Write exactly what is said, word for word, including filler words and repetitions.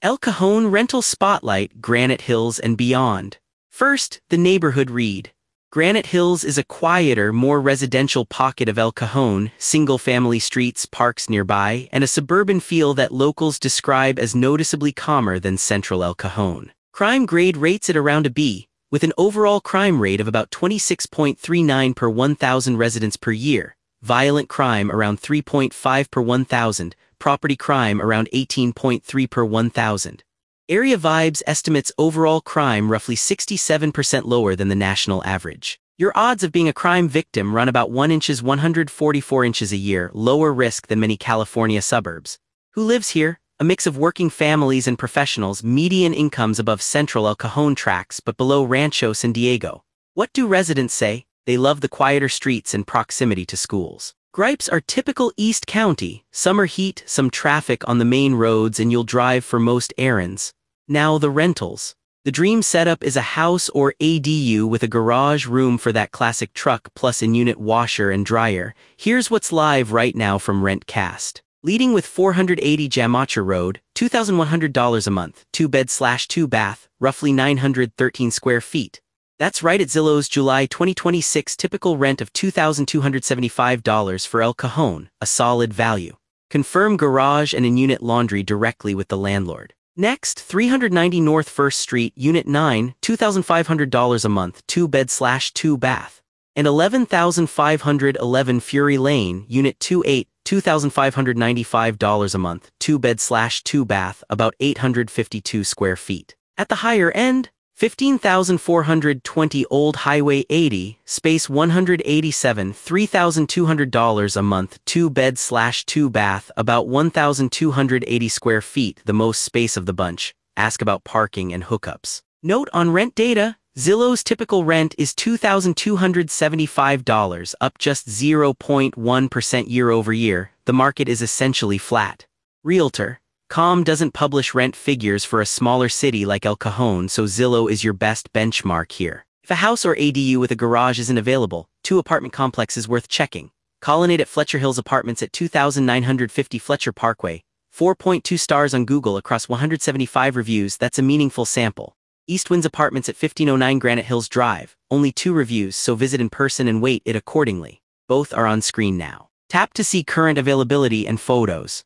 El Cajon Rental Spotlight, Granite Hills and Beyond. First, the neighborhood read. Granite Hills is a quieter, more residential pocket of El Cajon, single-family streets, parks nearby, and a suburban feel that locals describe as noticeably calmer than central El Cajon. Crime grade rates it around a B, with an overall crime rate of about twenty-six point three nine per one thousand residents per year, violent crime around three point five per one thousand, property crime around eighteen point three per one thousand. Area Vibes estimates overall crime roughly sixty-seven percent lower than the national average. Your odds of being a crime victim run about one inches one hundred forty-four inches a year, lower risk than many California suburbs. Who lives here? A mix of working families and professionals, median incomes above central El Cajon tracts but below Rancho San Diego. What do residents say? They love the quieter streets and proximity to schools. Gripes are typical East County, summer heat, some traffic on the main roads, and you'll drive for most errands. Now the rentals. The dream setup is a house or A D U with a garage room for that classic truck plus in-unit washer and dryer. Here's what's live right now from RentCast. Leading with four hundred eighty Jamacha Road, two thousand one hundred dollars a month, two bed slash two bath, roughly nine hundred thirteen square feet. That's right at Zillow's July twenty twenty-six typical rent of two thousand two hundred seventy-five dollars for El Cajon, a solid value. Confirm garage and in-unit laundry directly with the landlord. Next, three ninety North First Street, Unit nine, two thousand five hundred dollars a month, two bed slash two bath. And eleven thousand five hundred eleven Fury Lane, Unit twenty-eight, two thousand five hundred ninety-five dollars a month, two bed slash two bath, about eight hundred fifty-two square feet. At the higher end, fifteen thousand four hundred twenty Old Highway eighty, space one hundred eighty-seven, three thousand two hundred dollars a month, two bed slash two bath, about one thousand two hundred eighty square feet, the most space of the bunch. Ask about parking and hookups. Note on rent data, Zillow's typical rent is two thousand two hundred seventy-five dollars, up just zero point one percent year over year. The market is essentially flat. Realtor. Com doesn't publish rent figures for a smaller city like El Cajon, so Zillow is your best benchmark here. If a house or A D U with a garage isn't available, two apartment complex is worth checking. Colonnade at Fletcher Hills Apartments at two thousand nine hundred fifty Fletcher Parkway, four point two stars on Google across one hundred seventy-five reviews. That's a meaningful sample. East Winds Apartments at fifteen oh nine Granite Hills Drive, only two reviews, so visit in person and weight it accordingly. Both are on screen now. Tap to see current availability and photos.